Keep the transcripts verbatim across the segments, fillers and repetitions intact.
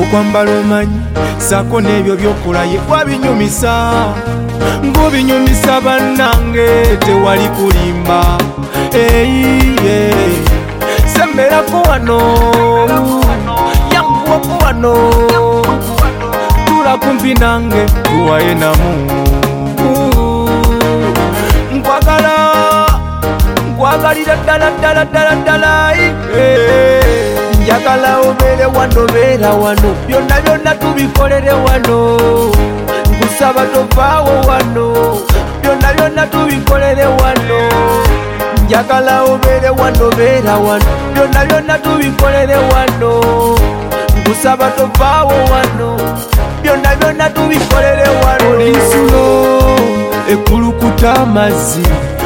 kwambala omanyi sako n'ebyo by'okola ye wabinyumisa ng'obinyumisa bannange tewali kulimba eyiye semberako wano yanguwako wano tula kumpi nange tuwaye namu nkwagala nkwagalira ddala ddala ddala ddala njagala obeere wano beera wano byonna byonna tubikolere wano nkusaba tovaawo wano byonna byonna tubikolere wano njagala obeere wano beera wano byonna byonna tubikolere wano nkusaba tovaawo wano byonna byonna tubikolere wano olinsulo ekulukuta amazzi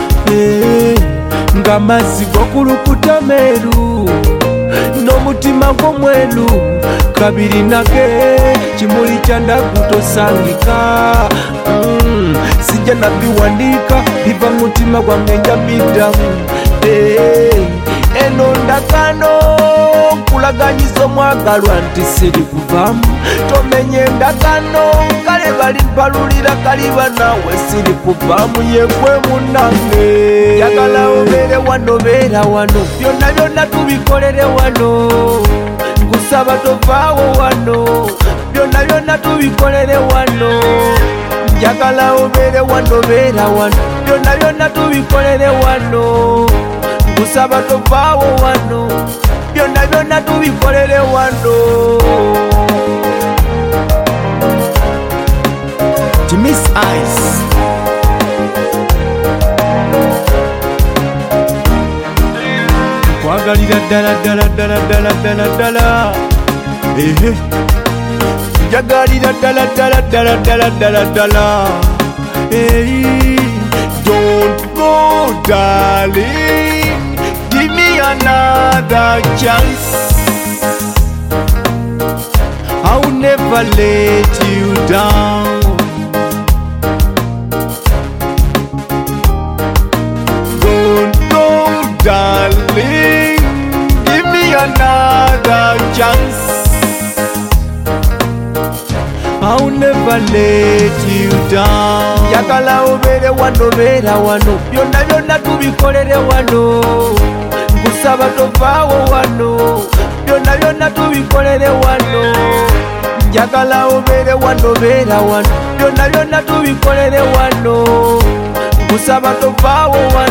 nga mazzi gokulukuta meeru n'omutima gw'omwelu kabiri nage kimuli kya ndagu tosangika mm, sijja nabiwandiika biva mutima gwange nja biddamu hey, eno ndagano nkulaganyiza omwagalwa nti siri kuvaamu tomenye endagano kale bali mbalulira kaliba nawe siri kuvaamu yegwe munnange njagala obeere wano beera wano byonna byonna tubikolere wano nkusaba tovaawo wano byonna byonna tubikolere wano njagala obeere wano beera wano byonna byonna tubikolere wano nkusaba tovaawo wano byonna byonna tubikolere wano Miss Ice kwagalira ddala ddala ddala ddala ddala ddala ehe njagalira ddala ddala ddala ddala ddala ddala hey don't go darling give me another chance I'll never let you down darling, give me another chance I'll never let you down njagala obeere wano beera wano byonna byonna tubikolere wano nkusaba tovaawo wano byonna byonna tubikolere wano njagala obeere wano beera wano byonna byonna tubikolere wano nkusaba tovaawo wano